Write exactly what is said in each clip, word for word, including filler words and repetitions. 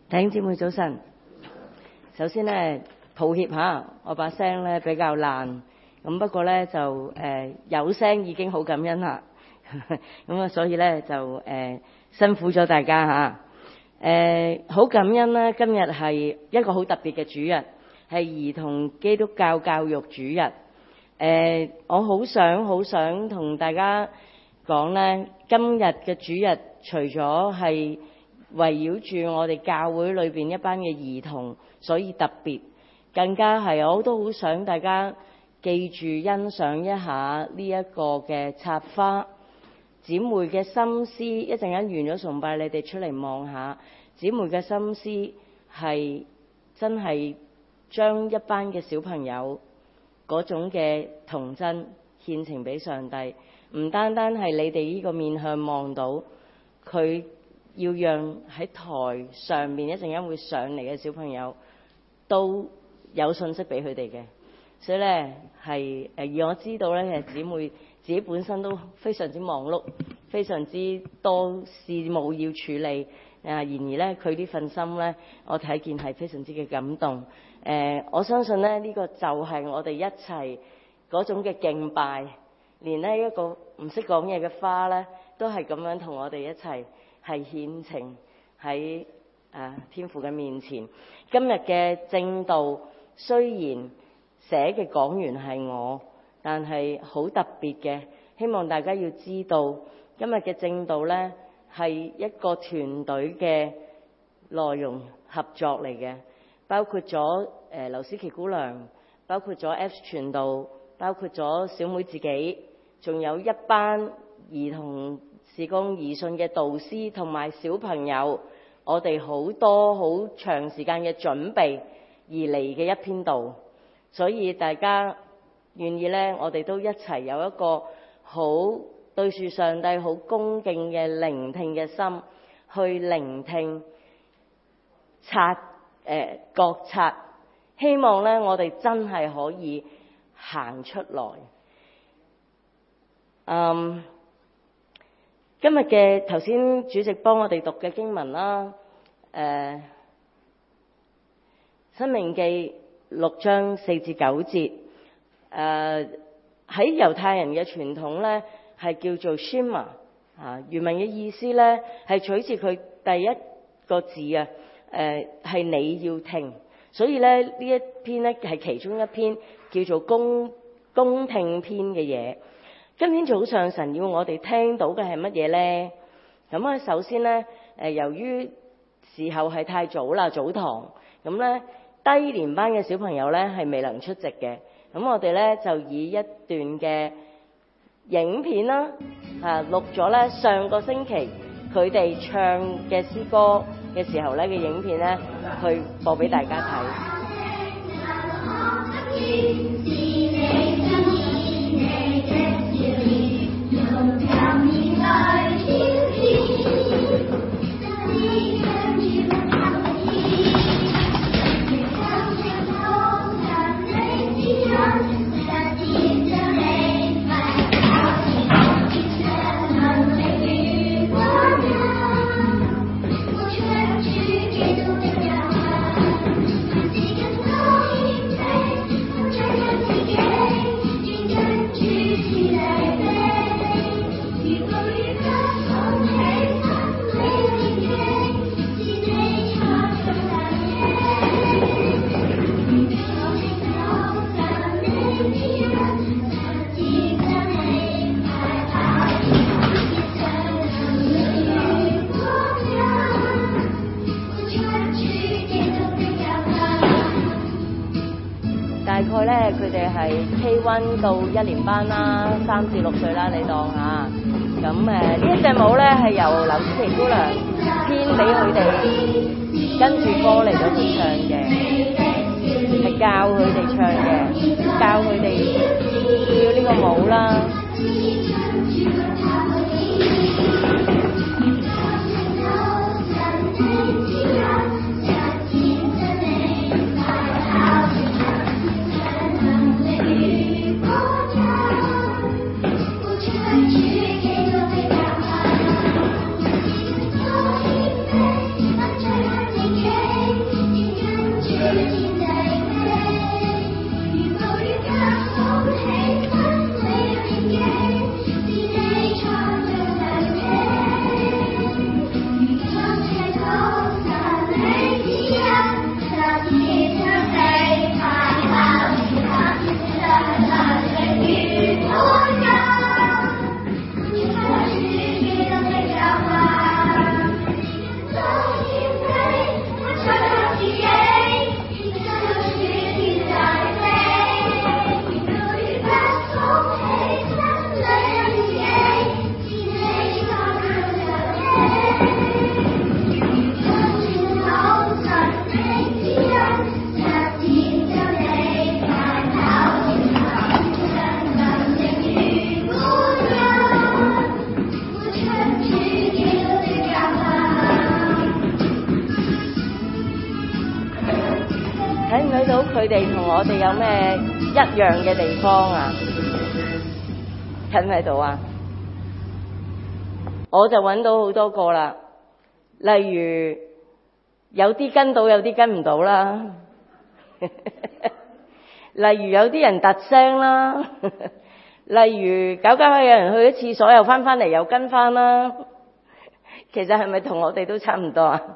弟兄姊妹早晨。首先咧，抱歉下，我把聲咧比較爛，咁不過咧就誒、呃、有聲已經好感恩啦。咁啊，所以咧就誒、呃、辛苦咗大家嚇。誒、呃、好感恩啦，今日係一個好特別嘅主日，係兒童基督教教育主日。誒、呃，我好想好想同大家講咧，今日嘅主日除咗係圍繞住我哋教會裏邊一班嘅兒童，所以特別，更加係我都好想大家記住欣賞一下呢一個嘅插花。姊妹嘅心思，一陣間完咗崇拜，你哋出嚟望下，姊妹嘅心思係真係將一班嘅小朋友嗰種嘅童真獻呈俾上帝，唔單單係你哋呢個面向望到佢。要讓喺台上面一陣間會上嚟嘅小朋友都有信息俾佢哋嘅，所以咧係誒而我知道咧，係姊妹自己本身都非常之忙碌，非常之多事務要處理啊。然而咧，佢呢份心咧，我睇見係非常之嘅感動。誒、呃，我相信咧呢、這個就係我哋一齊嗰種嘅敬拜，連呢一個唔識講嘢嘅花咧，都係咁樣同我哋一齊。係獻呈喺誒天父嘅面前。今日嘅正道雖然寫嘅講員係我，但係好特別嘅，希望大家要知道，今日嘅正道呢係一個團隊嘅內容合作嚟嘅，包括咗誒劉思琪姑娘，包括咗 F 傳道，包括咗小妹自己，仲有一班兒童事工兒信嘅導師同埋小朋友，我哋好多好長時間嘅準備而嚟嘅一篇道，所以大家願意呢，我哋都一齊有一個好對住上帝好恭敬嘅聆聽嘅心，去聆聽、察誒、呃、覺察，希望呢，我哋真係可以行出來。嗯。今日嘅頭先主席幫我哋讀嘅經文啦，誒、呃《申命記》六章四至九節，誒、呃、喺猶太人嘅傳統咧係叫做 Shema 啊，原文嘅意思咧係取自佢第一個字啊，誒、呃、係你要聽，所以咧呢一篇咧係其中一篇叫做恭恭聽篇嘅嘢。今天早上神要我哋聽到嘅係乜嘢呢？咁啊，首先呢，誒由於時候係太早啦，早堂，咁呢低年班嘅小朋友呢係未能出席嘅，咁我哋呢就以一段嘅影片啦，啊錄咗呢上個星期佢哋唱嘅詩歌嘅時候呢嘅影片呢，去播俾大家睇。大概咧，佢哋係 K 一 到一年班啦，三至六歲啦，你當下。咁誒，呢一隻舞咧係由劉思琪姑娘編俾佢哋，跟住歌嚟到去唱嘅，係教佢哋唱嘅，教佢哋跳呢個舞啦。 Yeah. 佢哋同我哋有咩一樣嘅地方啊？喺唔喺度啊？我就揾到好多個啦，例如有啲跟到，有啲跟唔到啦。例如有啲人突聲啦，例如搞搞下有人去咗廁所又翻翻嚟又跟翻啦。其實係咪同我哋都差唔多啊？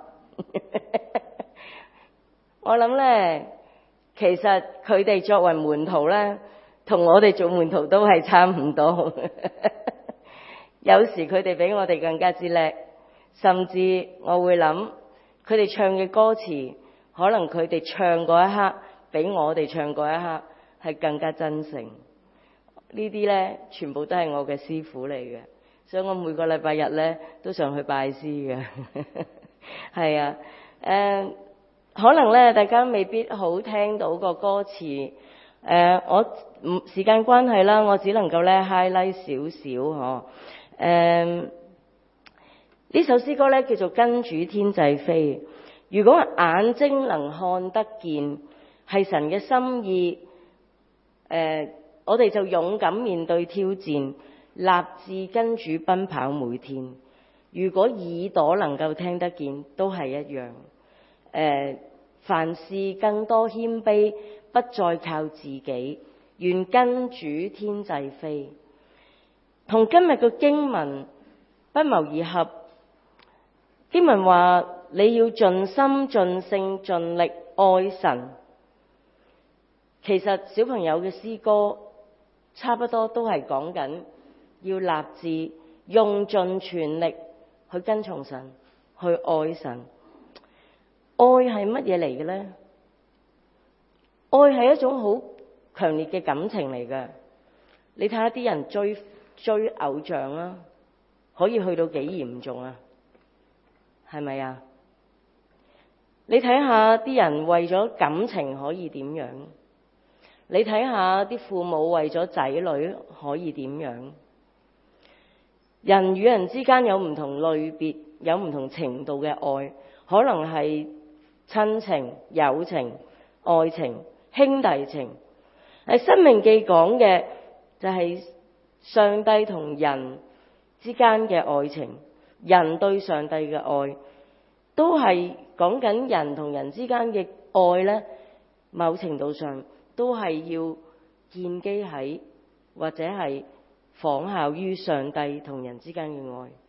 我諗咧，其實佢哋作為門徒咧，同我哋做門徒都係差唔多。有時佢哋比我哋更加之叻，甚至我會諗佢哋唱嘅歌詞，可能佢哋唱嗰一刻比我哋唱嗰一刻係更加真誠。呢啲咧全部都係我嘅師傅嚟嘅，所以我每個禮拜日咧都上去拜師嘅。係啊，誒、呃，可能咧大家未必好聽到個歌詞，誒、呃，我唔時間關係啦，我只能夠咧 highlight 少少嗬。誒、uh, 呢首詩歌咧叫做《跟主天際飛》。如果眼睛能看得見係神嘅心意，誒、uh, 我哋就勇敢面對挑戰，立志跟主奔跑每天。如果耳朵能夠聽得見，都係一樣。誒、uh, 凡事更多謙卑，不再靠自己，願跟主天際飛。同今日嘅經文不謀而合。經文話你要盡心盡性盡力愛神。其實小朋友嘅詩歌差不多都係講緊要立志用盡全力去跟從神，去愛神。愛係乜嘢嚟嘅呢？愛係一種好強烈嘅感情嚟嘅。你睇下啲人追追偶像啊，可以去到幾嚴重啊？係咪啊？你睇下啲人為咗感情可以點樣？你睇下啲父母為咗仔女可以點樣？人與人之間有唔同類別，有唔同程度嘅愛，可能係親情、友情、愛情、兄弟情。喺《申命記》講嘅就係上帝同人之間嘅愛情，人對上帝嘅愛，都係講緊人同人之間嘅愛呢，某程度上都係要建基喺或者係仿效於上帝同人之間嘅愛。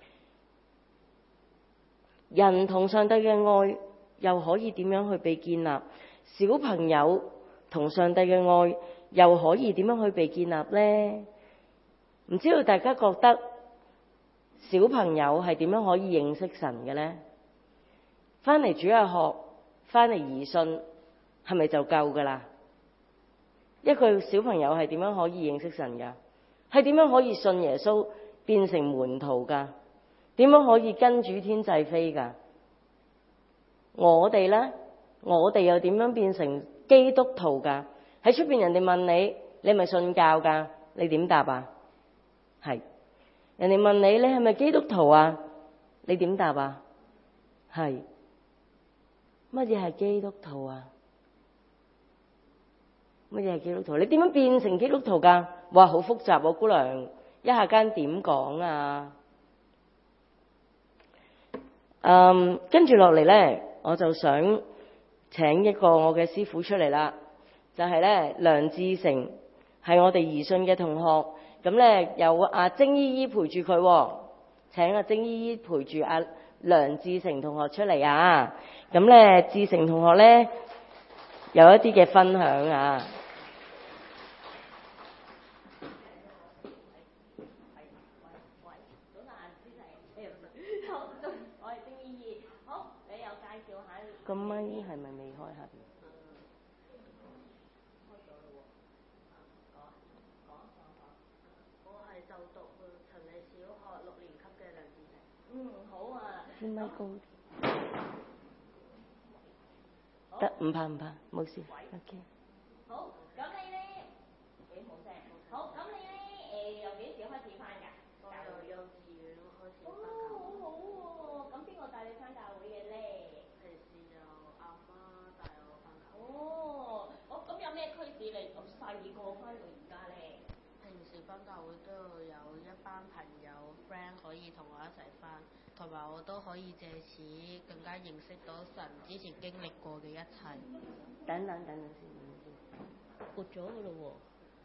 人同上帝嘅愛又可以點樣去被建立？小朋友同上帝嘅愛又可以點樣去被建立呢？唔知道大家覺得小朋友係點樣可以認識神嘅呢？翻嚟主日學，翻嚟兒信，係咪就夠噶啦？一個小朋友係點樣可以認識神噶？係點樣可以信耶穌變成門徒噶？點樣可以跟主天際飛噶？我哋呢？我哋又點樣變成基督徒噶？喺出邊人哋問你，你係咪信教噶？你點答啊？係。人哋問你，你係咪基督徒啊？你點答啊？係。乜嘢係基督徒啊？乜嘢係基督徒？你點樣變成基督徒噶？哇，好複雜喎，姑娘，一下間點講啊？嗯，跟住落嚟咧，我就想請一個我嘅師傅出嚟啦，就係咧梁志成，係我哋宜信嘅同學。咁咧有阿晶姨姨陪住佢，請阿晶姨姨陪住阿梁志成同學出嚟啊！咁咧志成同學咧有一啲嘅分享啊。個咪係咪未開下邊？ 我係就讀陳李小學六年級嘅梁志成。 嗯，好啊。支咪高啲。得，唔怕唔怕，冇事。OK。 好，咁你咧幾好聲。好，咁你咧誒由幾時開始翻㗎？ 我由幼稚園開始翻教。 哦，好好喎。咁邊個帶你翻教會嘅咧？ 平時就阿媽帶我翻教會。 哦， 可以同我一齊翻，同埋我都可以借此更加認識到神之前經歷過嘅一切。 等等等等先， 撥咗噶咯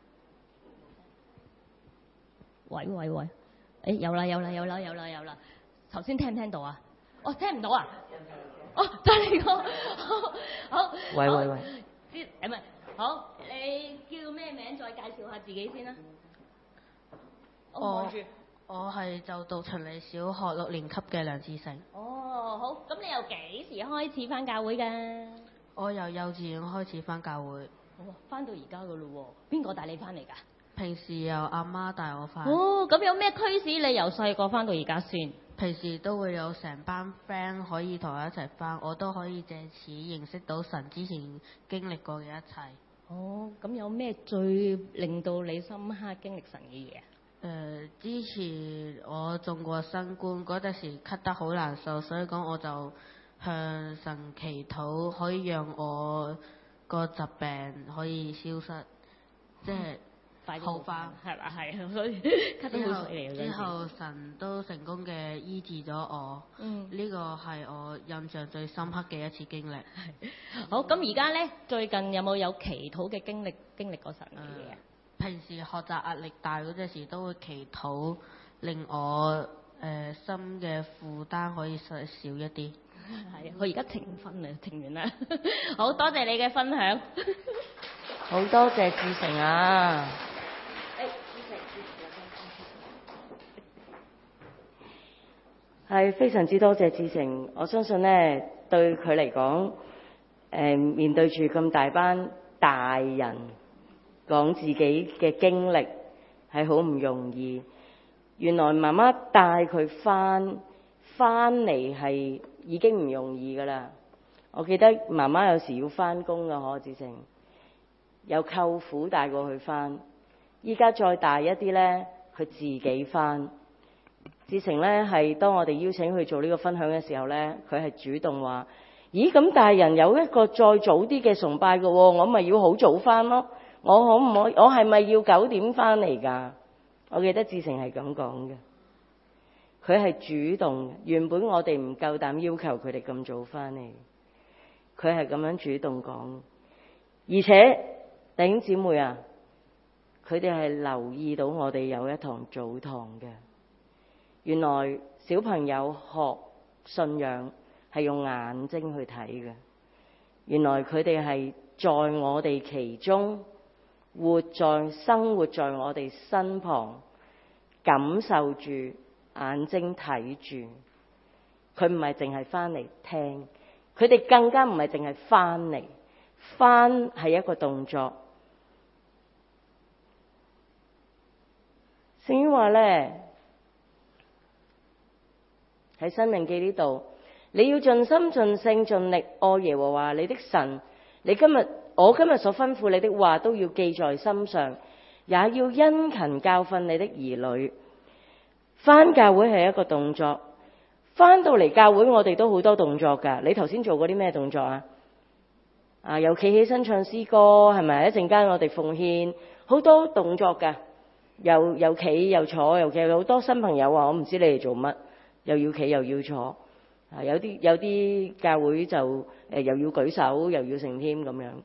喎。喂喂喂，誒有啦有啦有啦有啦有啦，頭先聽唔聽到啊？哦，聽唔到啊？哦，就係呢個。好。 喂喂喂。 知誒唔係，好，你叫咩名？再介紹下自己先啦。我望住。 我係就讀循利小學六年級嘅梁志成。 哦，好，咁你由幾時開始翻教會㗎？ 我由幼稚園開始翻教會。 哦，翻到而家噶咯喎，邊個帶你翻嚟㗎？ 平時由阿媽帶我翻。 哦，咁有咩驅使你由細個翻到而家先？ 平時都會有成班 friend 可以同我一齊翻，我都可以借此認識到神之前經歷過嘅一切。 哦，咁有咩最令到你深刻經歷神嘅嘢啊？ 誒、呃，之前我中過新冠嗰陣時咳得好難受，所以講我就向神祈禱，可以讓我個疾病可以消失，即係好翻， 係嘛？係，所以咳得好犀利。 之後神都成功嘅醫治咗我， 嗯， 呢個係我印象最深刻嘅一次經歷。 好，咁而家咧最近有冇有祈禱嘅經歷經歷過神嘅嘢啊？ 平時學習壓力大嗰陣時都會祈禱，令我誒、呃、心嘅負擔可以少少一啲。 係，我而家停分啦，停完啦。好多謝你嘅分享。 好多謝志成啊！係非常之多謝志成，我相信呢對佢嚟講，誒面對住咁大班大人講自己嘅經歷係好唔容易。原來媽媽帶佢翻翻嚟係已經唔容易噶啦。我記得媽媽有時要翻工噶，可志成有舅父帶過佢翻，依家再大一啲呢，佢自己翻。志成呢係當我哋邀請佢做呢個分享嘅時候呢，佢係主動話：咦，咁大人有一個再早啲嘅崇拜嘅喎，我咪要好早翻咯。我可唔可以？我係咪要九點翻嚟㗎？我記得志成係咁講嘅，佢係主動。原本我哋唔夠膽要求佢哋咁早翻嚟，佢係咁樣主動講。而且弟兄姊妹啊，佢哋係留意到我哋有一堂早堂嘅。原來小朋友學信仰係用眼睛去睇嘅。原來佢哋係在我哋其中，活在生活在我哋身旁，感受住，眼睛睇住。佢唔係淨係翻嚟聽，佢哋更加唔係淨係翻嚟。翻係一個動作。聖經話咧，喺申命記呢度，你要盡心盡性盡力愛耶和華你的神。你今日我今日所吩咐你的話都要記在心上，也要殷勤教訓你的兒女。返教會係一個動作，返到嚟教會我哋都好多動作㗎。你頭先做過啲咩動作啊？啊，又企起身唱詩歌，係咪？一陣間我哋奉獻，好多動作㗎。又又企又坐又企，好多新朋友話我唔知你哋做乜，又要企又要坐。啊，有啲有啲教會就誒、呃、又要舉手又要成添咁樣。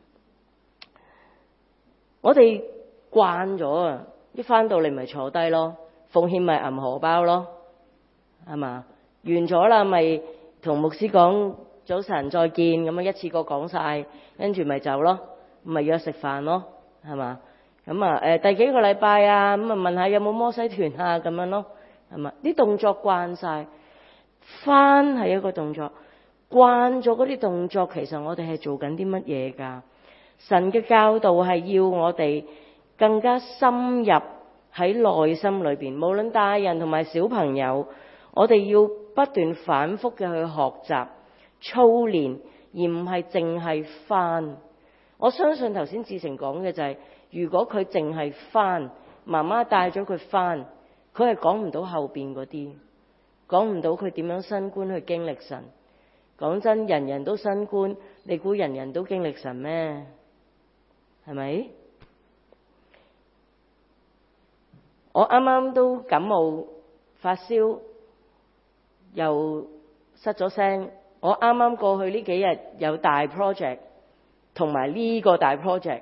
我哋慣咗啊，一返到嚟咪坐低咯，奉獻咪銀荷包咯，係嘛？完咗啦，咪同牧師講早晨再見，咁啊一次過講晒，跟住咪走咯，咪約食飯咯，係嘛？咁啊誒第幾個禮拜啊，咁啊問下有冇摩西團啊咁樣咯，係嘛？啲動作慣晒。翻係一個動作，慣咗嗰啲動作，其實我哋係做緊啲乜嘢㗎？神嘅教導係要我哋更加深入喺內心裏邊，無論大人同埋小朋友，我哋要不斷反覆嘅去學習操練，而唔係淨係翻。我相信頭先志成講嘅就係、是，如果佢淨係翻，媽媽帶咗佢翻，佢係講唔到後邊嗰啲。講唔到佢點樣新冠去經歷神。講真，人人都新冠，你估人人都經歷神咩？係咪？我啱啱都感冒發燒，又失咗聲。我啱啱過去呢幾日有大 project，同埋呢個大 project，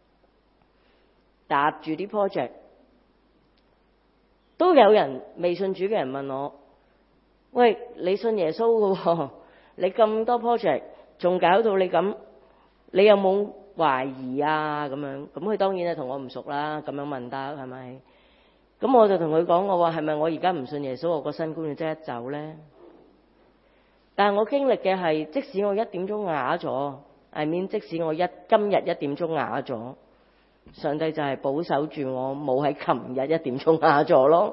搭住啲 project，都有人未信主嘅人問我：喂，你信耶穌㗎喎，你咁多 project，仲搞到你咁，你有冇懷疑啊？咁樣，咁佢當然係同我唔熟啦，咁樣問得係咪？咁我就同佢講，我話係咪我而家唔信耶穌，我個新冠要即刻走呢？但係我經歷嘅係，即使我一點鐘啞咗，I mean，即使我一今日一點鐘啞咗，上帝就係保守住我冇喺琴日一點鐘啞咗咯，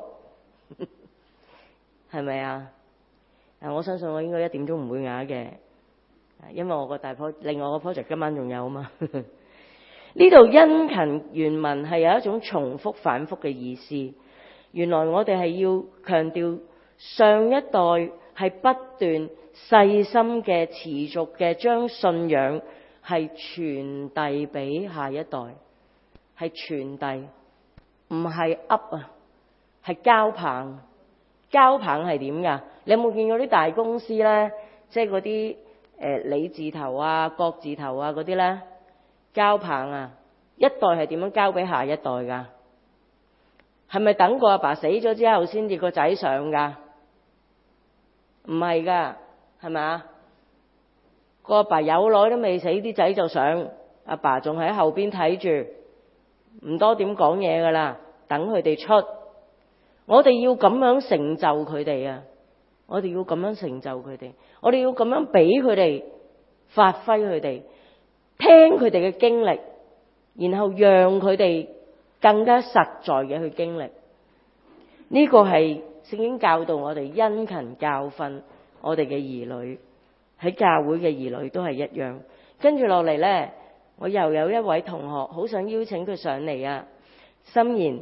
係咪啊？我相信我應該一點鐘唔會啞嘅，因為我個大 project，另外個 project 今晚仲有啊嘛。呢度殷勤原文係有一種重複反覆嘅意思。原來我哋係要強調上一代係不斷細心嘅、持續嘅將信仰係傳遞俾下一代，係傳遞，唔係噏啊，係交棒。交棒係點㗎？你有冇見過啲大公司咧？即係嗰啲誒李字頭啊、國字頭啊嗰啲咧？交棒啊！一代係點樣交俾下一代㗎？係咪等個阿爸死咗之後先至個仔上㗎？唔係㗎，係咪啊？個阿爸有耐都未死，啲仔就上，阿爸仲喺後邊睇住，唔多點講嘢㗎啦，等佢哋出。我哋要咁樣成就佢哋啊！我哋要咁樣成就佢哋，我哋要咁樣俾佢哋發揮佢哋，聽佢哋嘅經歷，然後讓佢哋更加實在嘅去經歷。呢個係聖經教導我哋殷勤教訓我哋嘅兒女，喺教會嘅兒女都係一樣。跟住落嚟呢，我又有一位同學好想邀請佢上嚟啊，心妍。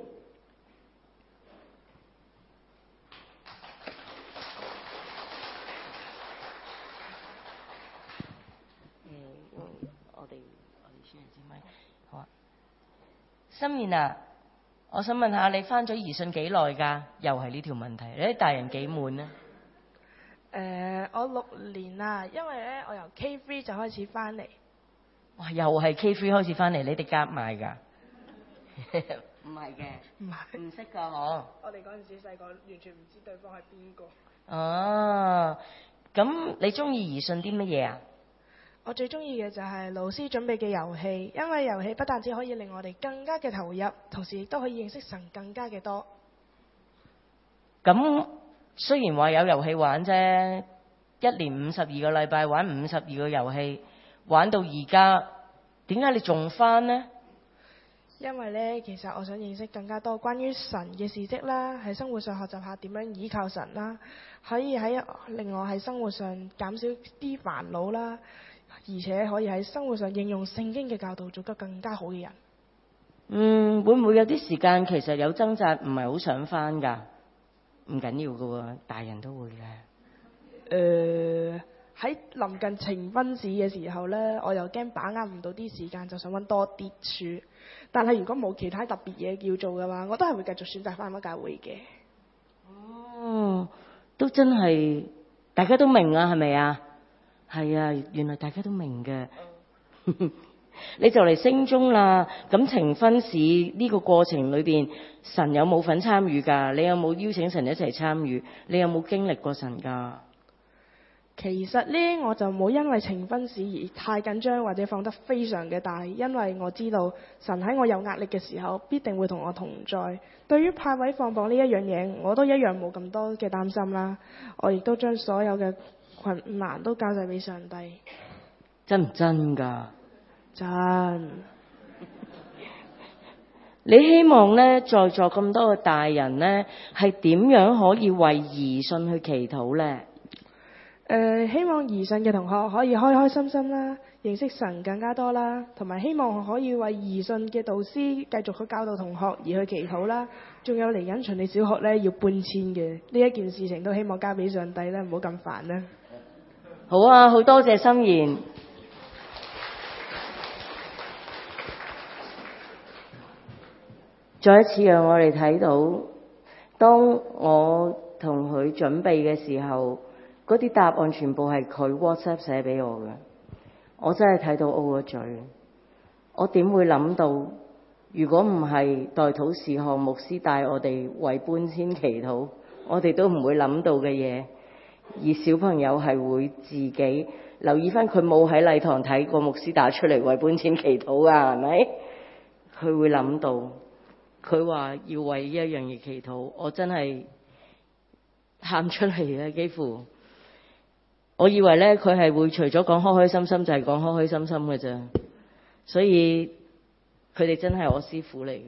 心妍啊，我想問下你返咗怡信幾耐㗎？又係呢條問題，你啲大人幾悶呢？ 誒、呃，我六年啦，因為咧我由 K 三就開始返嚟。 哇，又係 K 三開始返嚟，你哋夾埋㗎？唔係嘅， 唔係， 唔識㗎嗬。 我哋嗰陣時細個完全唔知對方係邊個。 哦，咁你中意怡信啲乜嘢啊？ 我最中意嘅就係老師準備嘅遊戲，因為遊戲不但止可以令我哋更加嘅投入，同時亦都可以認識神更加嘅多。 咁雖然話有遊戲玩啫，一年五十二個禮拜玩五十二個遊戲，玩到而家，點解你仲返呢？ 因為呢，其實我想認識更加多關於神嘅事蹟啦，喺生活上學習下點樣依靠神啦，可以喺令我喺生活上減少啲煩惱啦。而且可以喺生活上應用聖經嘅教導，做得更加好嘅人。 嗯，會唔會有啲時間其實有掙扎，唔係好想返㗎？唔緊要㗎喎，大人都會嘅。 誒、呃，喺臨近呈婚試嘅時候呢，我又驚把握唔到啲時間，就想揾多啲書。但係如果冇其他特別嘢要做嘅話，我都係會繼續選擇返返教會嘅。 哦，都真係大家都明啊，係咪啊？係啊，原來大家都明嘅。你就嚟升中啦，咁呈婚試呢個過程裏邊，神有冇份參與㗎？你有冇邀請神一齊參與？你有冇經歷過神㗎？ 其實呢，我就冇因為呈婚試而太緊張或者放得非常嘅大，因為我知道神喺我有壓力嘅時候必定會同我同在。對於派位放榜呢一樣嘢，我都一樣冇咁多嘅擔心啦。我亦都將所有嘅困難都交晒俾上帝。 真唔真㗎？ 真。 你希望呢，在座咁多嘅大人呢，係點樣可以為怡信去祈禱呢？ 誒、呃，希望怡信嘅同學可以開開心心啦，認識神更加多啦，同埋希望可以為怡信嘅導師繼續去教導同學而去祈禱啦。仲有嚟緊循利小學呢，要搬遷嘅呢一件事情，都希望交俾上帝啦，唔好咁煩啦。 好啊，好多謝心妍。再一次讓我哋睇到，當我同佢準備嘅時候，嗰啲答案全部係佢 WhatsApp 寫俾我嘅。我真係睇到 O 咗嘴。我點會諗到，如果唔係代禱事項牧師帶我哋為搬遷祈禱，我哋都唔會諗到嘅嘢。而小朋友係會自己留意翻，佢冇喺禮堂睇過牧師打出嚟為搬遷祈禱啊，係咪？佢會諗到，佢話要為一樣嘢祈禱，我真係喊出嚟啦，幾乎。我以為咧佢係會除咗講開開心心就係講開開心心嘅啫，所以佢哋真係我師傅嚟嘅。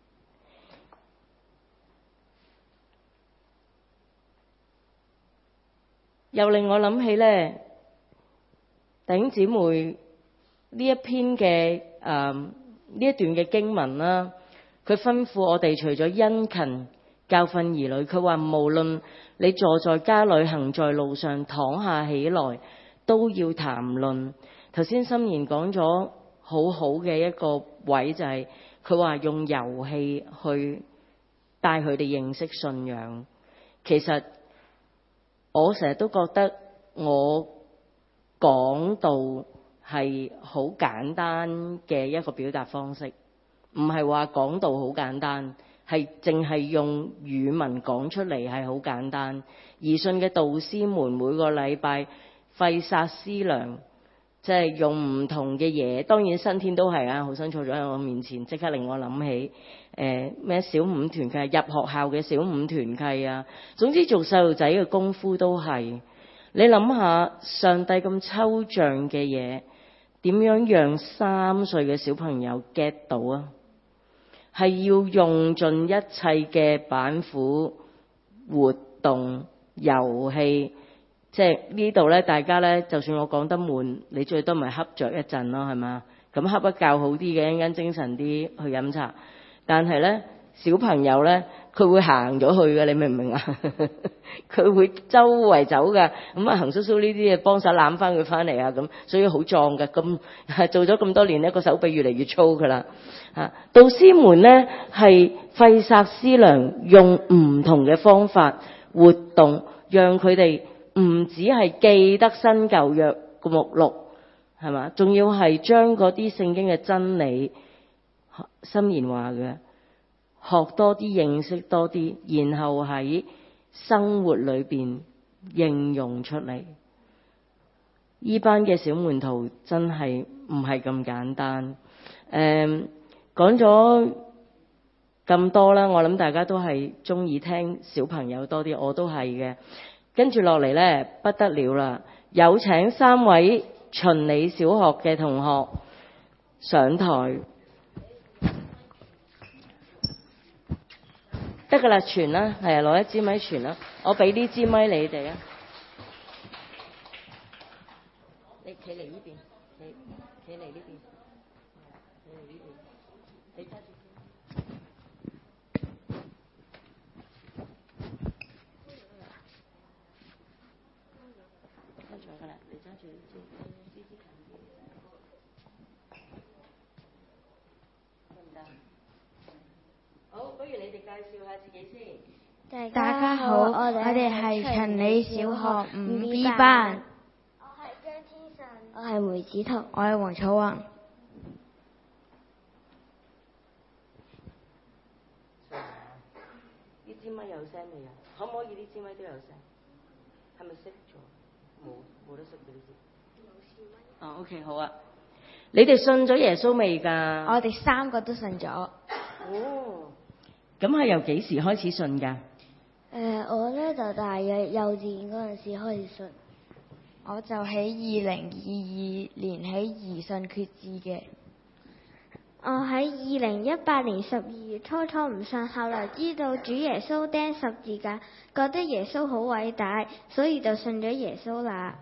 又令我諗起咧，弟兄姊妹呢一篇嘅誒呢一段嘅經文啦，佢吩咐我哋除咗殷勤教訓兒女，佢話無論你坐在家裏，行在路上，躺下起來，都要談論。頭先心妍講咗好好嘅一個位，就係佢話用遊戲去帶佢哋認識信仰。其實我成日都覺得我講道係好簡單嘅一個表達方式，唔係話講道好簡單，係淨係用語文講出嚟係好簡單。怡信嘅導師們每個禮拜費煞思量，即係用唔同嘅嘢，當然新天都係啊，好新坐咗喺我面前，即刻令我諗起誒咩、呃、小五團契，入學校嘅小五團契啊，總之做細路仔嘅功夫都係。你諗下，上帝咁抽象嘅嘢，點樣讓三歲嘅小朋友 get 到啊？係要用盡一切嘅板斧、活動、遊戲。即係呢度咧，大家咧，就算我講得悶，你最多咪瞌着一陣咯，係嘛？咁瞌一覺好啲嘅，一陣間精神啲去飲茶。但係咧，小朋友咧，佢會行咗去嘅，你明唔明啊？佢會周圍走㗎。咁啊，行叔叔呢啲嘢幫手攬翻佢翻嚟啊，咁所以好壯㗎。咁做咗咁多年咧，個手臂越嚟越粗㗎啦。啊，導師們咧係費煞思量，用唔同嘅方法活動，讓佢哋唔只係記得新舊約個目錄，係嘛？仲要係將嗰啲聖經嘅真理，心言話嘅，學多啲，認識多啲，然後喺生活裏邊應用出嚟。呢班嘅小門徒真係唔係咁簡單。誒、嗯，講咗咁多啦，我諗大家都係中意聽小朋友多啲，我都係嘅。跟住落嚟呢，不得了啦！有請三位循理小學嘅同學上台，得㗎啦，傳啦，係啊，攞一支咪傳啦，我俾呢支咪你哋啊，你企嚟呢邊，你企嚟呢邊，企嚟呢邊，你揸住。好，不如你哋介紹下自己先。 大家好，我哋係循理小學五 B 班。 我係張天順， 我係梅子彤，我係黃楚宏。 呢支咪有聲未啊？可唔可以呢支咪都有聲？係咪熄咗？冇，冇得熄嘅呢支。哦 ，OK， 好啊。你哋信咗耶穌未㗎？ 我哋三個都信咗。 哦，咁係由幾時開始信㗎？ 誒、呃，我咧就大約幼稚園嗰陣時開始信。 我就喺二零二二年喺疑信決志嘅。 我喺二零一八年十二月初初唔信，後來知道主耶穌釘十字架，覺得耶穌好偉大，所以就信咗耶穌啦。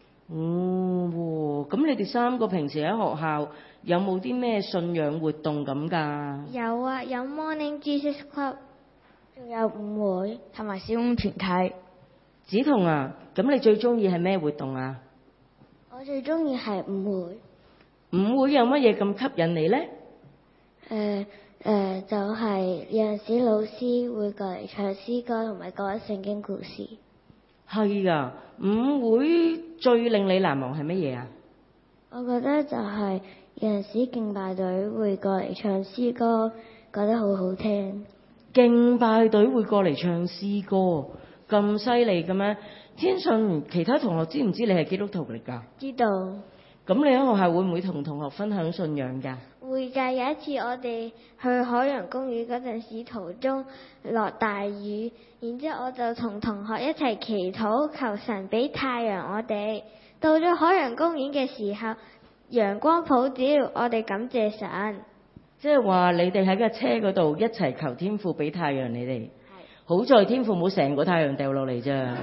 哦，咁你哋三個平時喺學校有冇啲咩信仰活動咁㗎？ 有啊，有 Morning Jesus Club， 仲有舞會同埋小五團契。 子彤啊，咁你最中意係咩活動啊？ 我最中意係舞會。 舞會有乜嘢咁吸引你呢？ 誒、呃， 誒就係有陣時老師會過嚟唱詩歌同埋講聖經故事。 係啊，五會最令你難忘係乜嘢啊？ 我覺得就係有陣時敬拜隊會過嚟唱詩歌，覺得好好聽。 敬拜隊會過嚟唱詩歌，咁犀利嘅咩？天信其他同學知唔知你係基督徒嚟㗎？ 知道。 咁你喺學校會唔會同同學分享信仰㗎？ 會㗎，有一次我哋去海洋公園嗰陣時，途中落大雨，然之後我就同同學一齊祈禱，求神俾太陽我哋。到咗海洋公園嘅時候，陽光普照，我哋感謝神。 即係話你哋喺架車嗰度一齊求天父俾太陽你哋。好在天父冇成個太陽掉落嚟啫。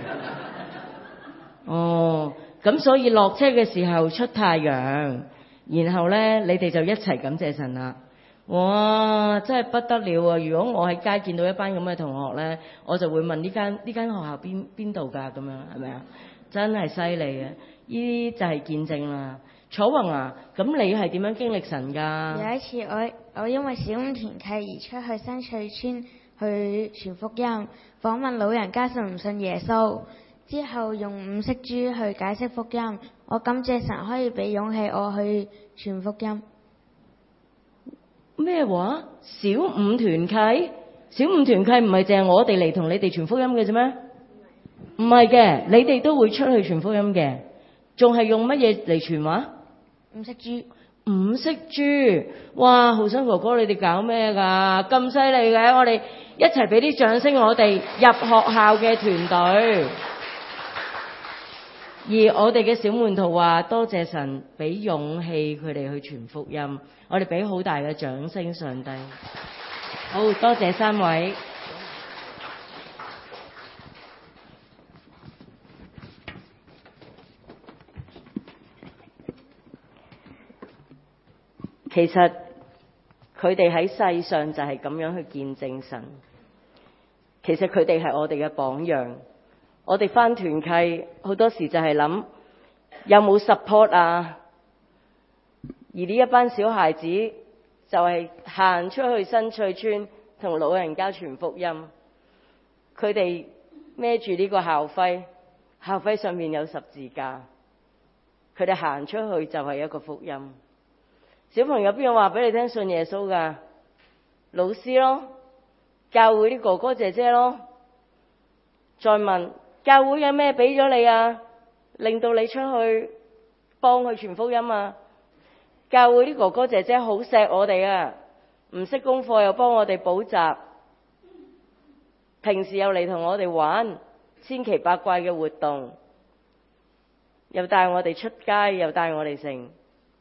哦，咁所以落車嘅時候出太陽。然後咧，你哋就一齊感謝神啦！哇，真係不得了啊！如果我喺街見到一班咁嘅同學咧，我就會問呢間呢間學校邊邊度㗎？咁樣係咪啊？真係犀利啊！呢啲就係見證啦。楚宏啊，咁你係點樣經歷神㗎？ 有一次我我因為小五團契而出去新翠村去傳福音，訪問老人家信唔信耶穌。之後用五色珠去解釋福音，我感謝神可以俾勇氣我去傳福音。 咩話？小五團契？小五團契唔係淨係我哋嚟同你哋傳福音嘅啫咩？唔係嘅，你哋都會出去傳福音嘅，仲係用乜嘢嚟傳話？ 五色珠。 五色珠，哇！浩生哥哥，你哋搞咩㗎？咁犀利嘅，我哋一齊俾啲掌聲，我哋入學校嘅團隊。而我哋嘅小門徒話：多謝神俾勇氣佢哋去傳福音，我哋俾好大嘅掌聲，上帝。好多謝三位。其實佢哋喺世上就係咁樣去見證神。其實佢哋係我哋嘅榜樣。我哋返團契好多時就係諗有冇 support 啊，而呢一班小孩子就係行出去新翠村同老人家傳福音，佢哋孭住呢個校徽，校徽上面有十字架，佢哋行出去就係一個福音。小朋友邊個話俾你聽信耶穌㗎？老師咯，教會啲哥哥姐姐咯。再問教會有咩俾咗你啊？令到你出去幫佢傳福音啊？教會啲哥哥姐姐好錫我哋啊，唔識功課又幫我哋補習，平時又嚟同我哋玩千奇百怪嘅活動，又帶我哋出街，又帶我哋成。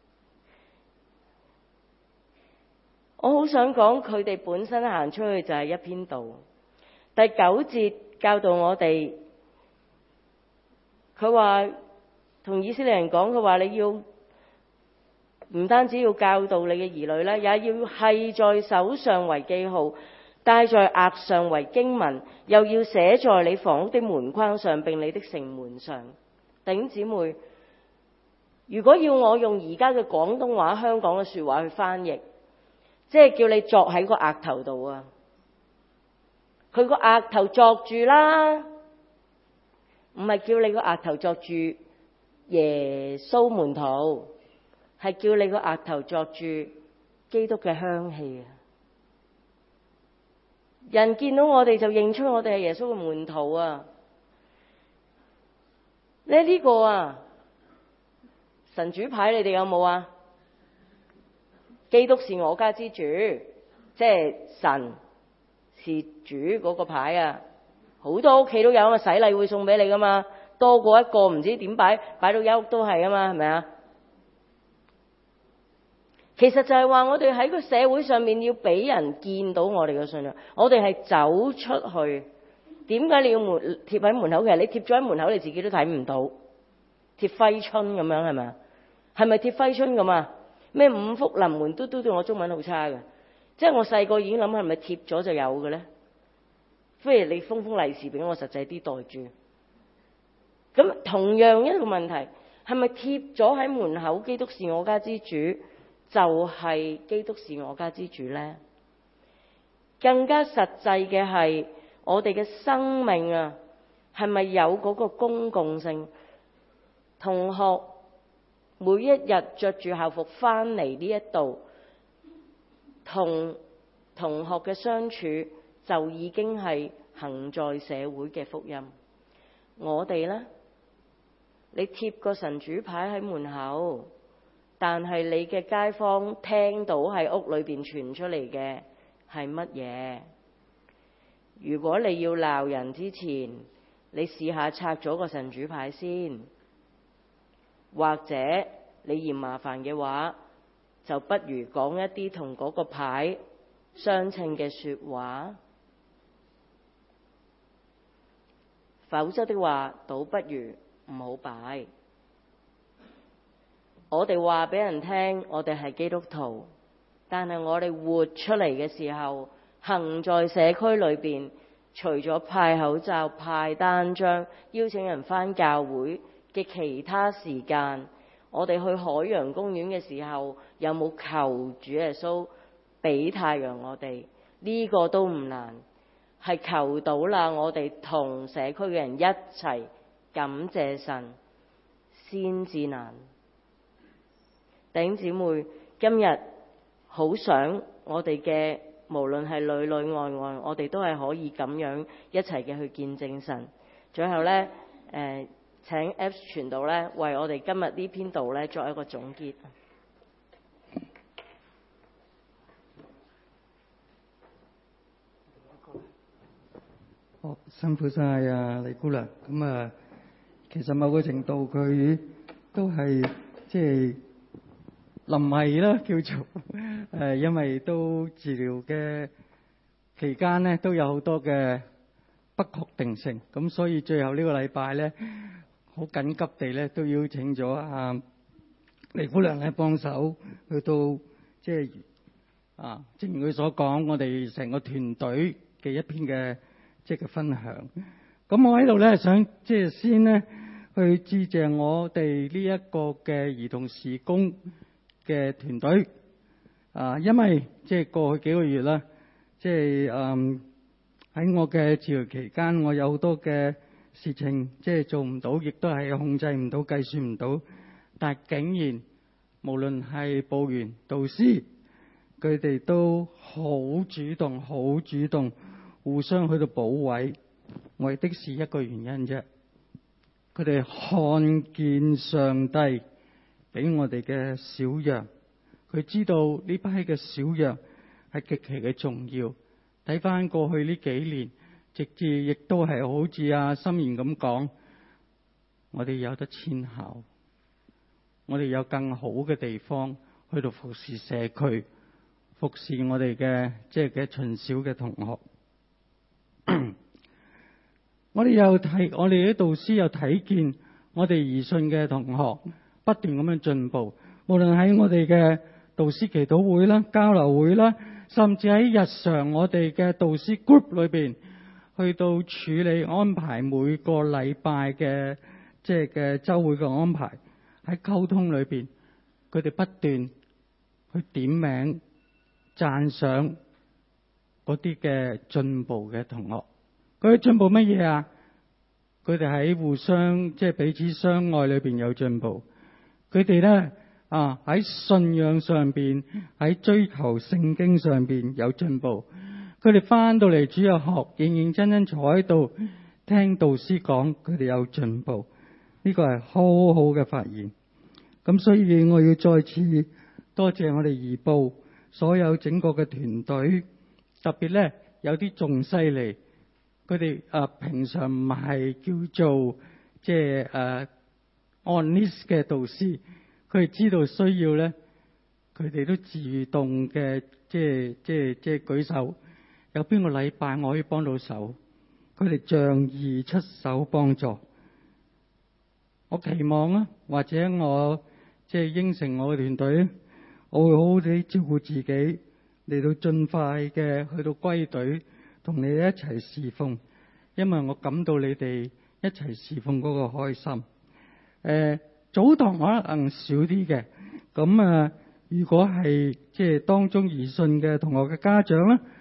我好想講佢哋本身行出去就係一篇道。第九節教導我哋，佢話同以色列人講，佢話你要唔單止要教導你嘅兒女咧，也要繫在手上為記號，戴在額上為經文，又要寫在你房屋的門框上，並你的城門上。弟兄姊妹，如果要我用而家嘅廣東話、香港嘅說話去翻譯，即係叫你作喺個額頭度啊！佢個額頭作住啦，唔係叫你個額頭作住耶穌門徒，係叫你個額頭作住基督嘅香氣啊！人見到我哋就認出我哋係耶穌嘅門徒啊！呢呢個啊，神主牌你哋有冇啊？基督是我家之主，即係神是主嗰個牌啊！好多屋企都有啊，洗禮會送俾你噶嘛，多過一個唔知點擺，擺到一屋都係啊嘛，係咪啊？其實就係話我哋喺個社會上面要俾人見到我哋嘅信仰，我哋係走出去。點解你要門貼喺門口？其實你貼咗喺門口，你自己都睇唔到，貼揮春咁樣係咪啊？係咪貼揮春咁啊？咩五福臨門嘟嘟嘟，我中文好差嘅，即係我細個已經諗係咪貼咗就有嘅咧？不如你封封利是俾我，實際啲袋住。咁同樣一個問題，係咪貼咗喺門口？基督是我家之主，就係基督是我家之主咧？ 更加實際嘅係我哋嘅生命啊，係咪有嗰個公共性？同學每一日着住校服返嚟呢一度，同同學嘅相處就已經係行在社會嘅福音。我哋呢，你貼個神主牌喺門口，但係你嘅街坊聽到喺屋裏邊傳出嚟嘅係乜嘢？如果你要鬧人之前，你試下拆咗個神主牌先，或者你嫌麻煩嘅話，就不如講一啲同嗰個牌相稱嘅説話，否則的話，倒不如唔好擺。我哋話俾人聽，我哋係基督徒，但係我哋活出嚟嘅時候，行在社區裏邊，除咗派口罩、派單張、邀請人返教會嘅其他時間，我哋去海洋公園嘅時候，有冇求主耶穌俾太陽我哋？呢個都唔難，係求到啦，我哋同社區嘅人一齊感謝神先至難。弟兄姊妹，今日好想我哋嘅無論係裏裏外外，我哋都係可以咁樣一齊嘅去見證神。最後呢，誒、呃、請 Apps 傳道呢，為我哋今日呢篇道呢作一個總結。 好，辛苦晒啊，李姑娘。咁啊，其實某個程度佢都係即係臨危啦，叫做誒、呃，因為都治療嘅期間呢，都有好多嘅不確定性，咁所以最後呢個禮拜咧，好緊急地咧都邀請咗啊李姑娘咧幫手去到即係啊，正如佢所講，我哋成個團隊嘅一篇嘅即係嘅分享。咁我喺度咧想即係先咧去致謝我哋呢一個嘅兒童事工嘅團隊啊，因為即係過去幾個月啦，即係嗯喺我嘅治療期間，我有好多嘅事情即係做唔到，亦都係控制唔到、計算唔到，但係竟然無論係部員、導師，佢哋都好主動、好主動，互相去到補位，為的是一個原因啫。佢哋看見上帝俾我哋嘅小羊，佢知道呢批嘅小羊係極其嘅重要。睇翻過去呢幾年，直至亦都係好似阿心妍咁講，我哋有得遷校，我哋有更好嘅地方去到服侍社區，服侍我哋嘅即係嘅巡小嘅同學。我哋又睇，我哋啲導師又睇見我哋兒信嘅同學不斷咁樣進步，無論喺我哋嘅導師祈禱會啦、交流會啦，甚至喺日常我哋嘅導師 group 裏邊，去到處理安排每個禮拜嘅即係嘅週會嘅安排，喺溝通裏邊，佢哋不斷去點名讚賞嗰啲嘅進步嘅同學。佢哋進步乜嘢啊？佢哋喺互相即係彼此相愛裏邊有進步。佢哋咧啊喺信仰上邊，喺追求聖經上邊有進步。佢哋翻到嚟主日學，認認真真坐喺度聽導師講，佢哋有進步。呢個係好好嘅發現。咁所以我要再次多謝我哋兒部所有整個嘅團隊，特別咧有啲仲犀利。佢哋啊，平常唔係叫做即係誒按 list 嘅導師，佢哋知道需要咧，佢哋都自動嘅即係即係即係舉手。有邊個禮拜我可以幫到手，佢哋仗義出手幫助。我期望啊，或者我即係應承我嘅團隊，我會好好地照顧自己，嚟到盡快嘅去到歸隊。同你哋一齊侍奉，因為我感到你哋一齊侍奉嗰個開心。誒、呃，早堂可能少啲嘅，咁啊，如果係即係當中兒信嘅同學嘅家長咧，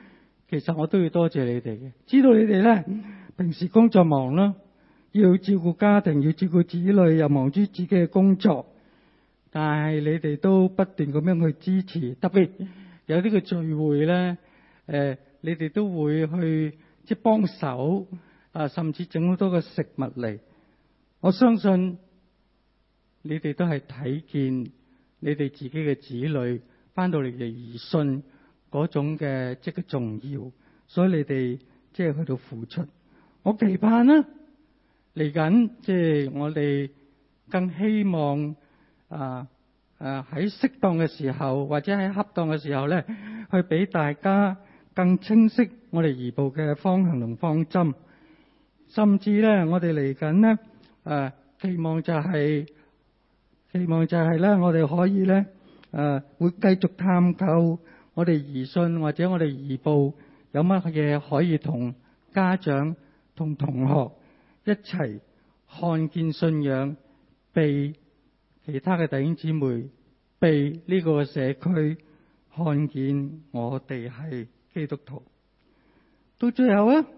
其實我都要多謝你哋嘅，知道你哋咧平時工作忙啦，要照顧家庭，要照顧子女，又忙住自己嘅工作，但係你哋都不斷咁樣去支持，特別有啲嘅聚會咧，誒、呃，你哋都會去即係幫手啊，甚至整好多嘅食物嚟。我相信你哋都係睇見你哋自己嘅子女翻到嚟嘅兒信嗰種嘅即係重要，所以你哋即係去到付出。我期盼啦，嚟緊即係我哋更希望啊啊喺適當嘅時候，或者喺恰當嘅時候咧，去俾大家更清晰我哋移步嘅方向同方針，甚至咧我哋嚟緊咧誒期望就係、是、期望就係咧，我哋可以咧誒、啊、會繼續探究我哋移信或者我哋移步有乜嘢可以同家長同同學一齊看見信仰，被其他嘅弟兄姊妹，被呢個社區看見我哋係基督徒。到最後啊，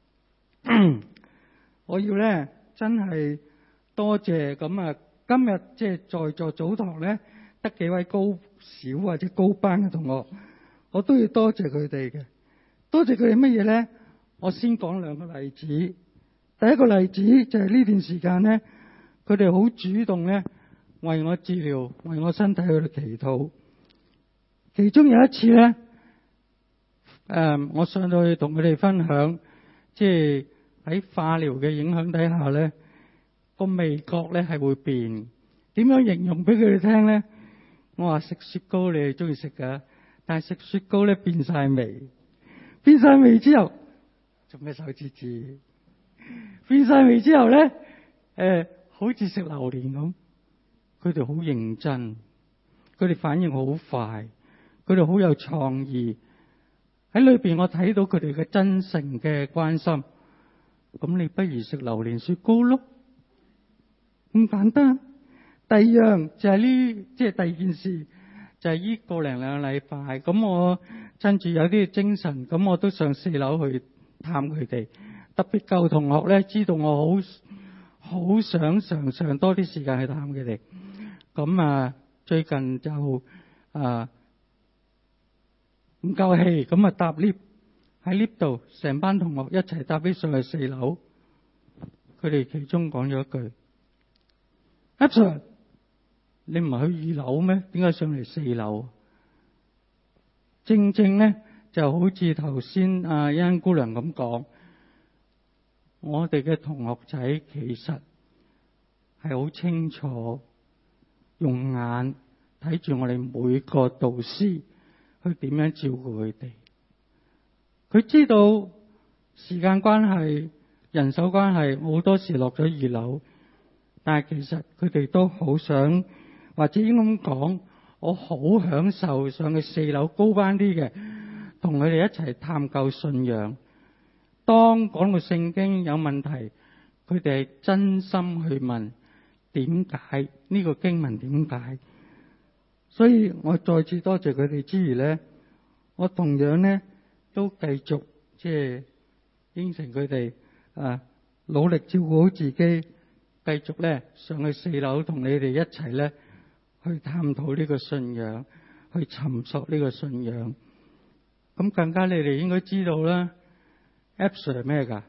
我要咧真係多謝咁啊！今日即係在座早堂咧，得幾位高小或者高班嘅同學，我都要多謝佢哋嘅。多謝佢哋乜嘢咧？我先講兩個例子。第一個例子就係呢段時間咧，佢哋好主動咧為我治療，為我身體去到祈禱。其中有一次咧，誒、呃，我上到去同佢哋分享，即係喺化療嘅影響底下咧，個味覺咧係會變。點樣形容俾佢哋聽咧？我話食雪糕你係中意食噶，但係食雪糕咧變晒味，變晒味之後做咩手指指？變晒味之後咧，誒、呃，好似食榴蓮咁。佢哋好認真，佢哋反應好快，佢哋好有創意。喺裏邊我睇到佢哋嘅真誠嘅關心。咁你不如食榴蓮雪糕咯，咁簡單。第二樣就係呢，即係第二件事，就係呢個零兩個禮拜。咁我趁住有啲精神，咁我都上四樓去探佢哋。特別舊同學咧，知道我好好想常常多啲時間去探佢哋。咁啊，最近就啊唔夠氣，咁啊搭 lift 喺 lift 度，成班同學一齊搭 lift 上去四樓。佢哋其中講咗一句：阿 Sir， 你唔係去二樓咩？點解上嚟四樓？正正咧就好似頭先阿欣姑娘咁講，我哋嘅同學仔其實係好清楚。用眼睇住我哋每個導師去點樣照顧佢哋，佢知道時間關係、人手關係，好多時落咗二樓，但係其實佢哋都好想，或者應該咁講，我好享受上去四樓高班啲嘅，同佢哋一齊探究信仰。當講到聖經有問題，佢哋係真心去問。點解呢個經文點解？所以我再次多謝佢哋之餘咧，我同樣咧都繼續即係應承佢哋啊，努力照顧好自己，繼續咧上去四樓同你哋一齊咧去探討呢個信仰，去尋索呢個信仰。咁更加你哋應該知道啦 ，Absor 係咩噶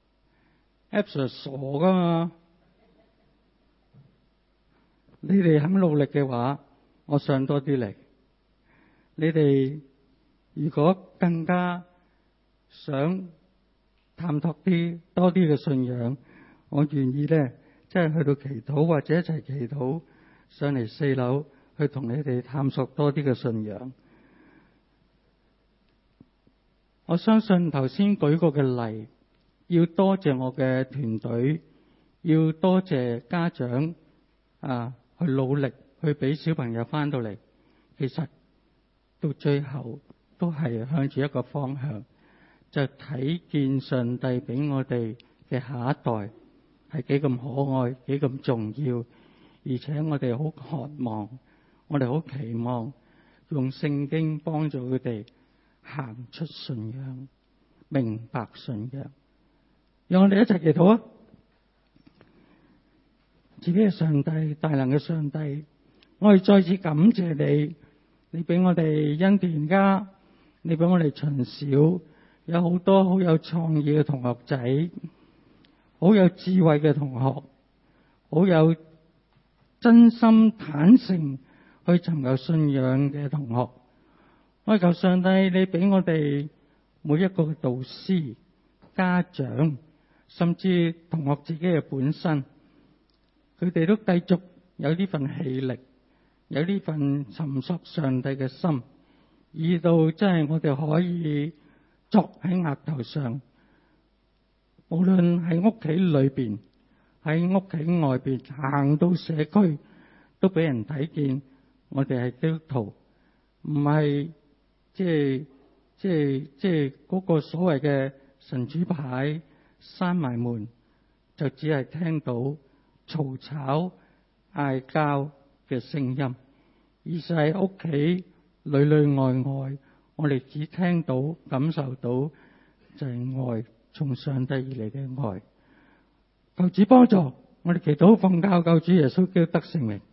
？Absor 傻噶嘛？你哋肯努力嘅話，我上多啲嚟。你哋如果更加想探索啲多啲嘅信仰，我願意咧，即係去到祈禱或者一齊祈禱，上嚟四樓去同你哋探索多啲嘅信仰。我相信頭先舉過嘅例，要多謝我嘅團隊，要多謝家長啊。去努力去俾小朋友翻到嚟，其實到最後都係向住一個方向，就睇見上帝俾我哋嘅下一代係幾咁可愛，幾咁重要，而且我哋好渴望，我哋好期望用聖經幫助佢哋行出信仰，明白信仰。讓我哋一齊祈禱啊！自己係上帝，大能嘅上帝，我哋再次感謝你，你俾我哋恩典家，你俾我哋循小，有好多好有創意嘅同學仔，好有智慧嘅同學，好有真心坦誠去尋求信仰嘅同學。我求上帝，你俾我哋每一個嘅導師、家長，甚至同學自己嘅本身，佢哋都繼續有呢份氣力，有呢份尋索上帝嘅心，以到真係我哋可以作喺額頭上，無論喺屋企裏邊，喺屋企外邊，行到社區都俾人睇見我哋係基督徒，唔係即係即係即係嗰個所謂嘅神主牌閂埋門，就只係聽到嘈吵嗌交嘅聲音，而係喺屋企裏裏外外，我哋只聽到感受到就係愛，從上帝而嚟嘅愛。求主幫助我哋，祈禱奉靠救主耶穌基督得聖名。